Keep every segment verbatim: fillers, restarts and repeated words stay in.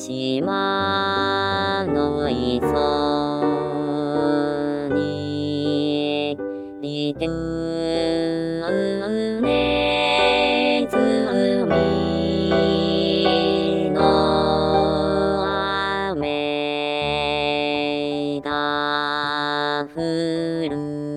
島の磯にいてネズミの雨が降る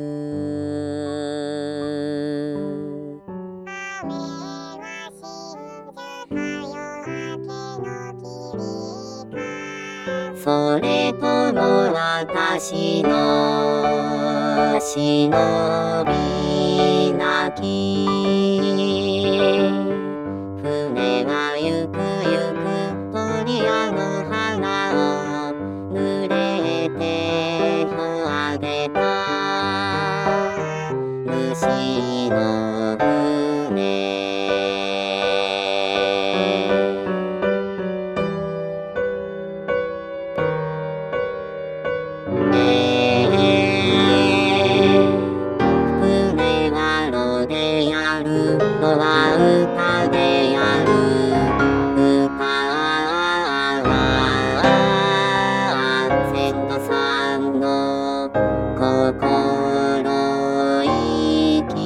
それとも私の忍びなき船がゆくゆく鳥屋の花を濡れてあげた虫の船のは歌でやる歌は先祖さんの心意気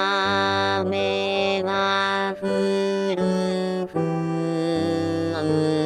雨は降る降る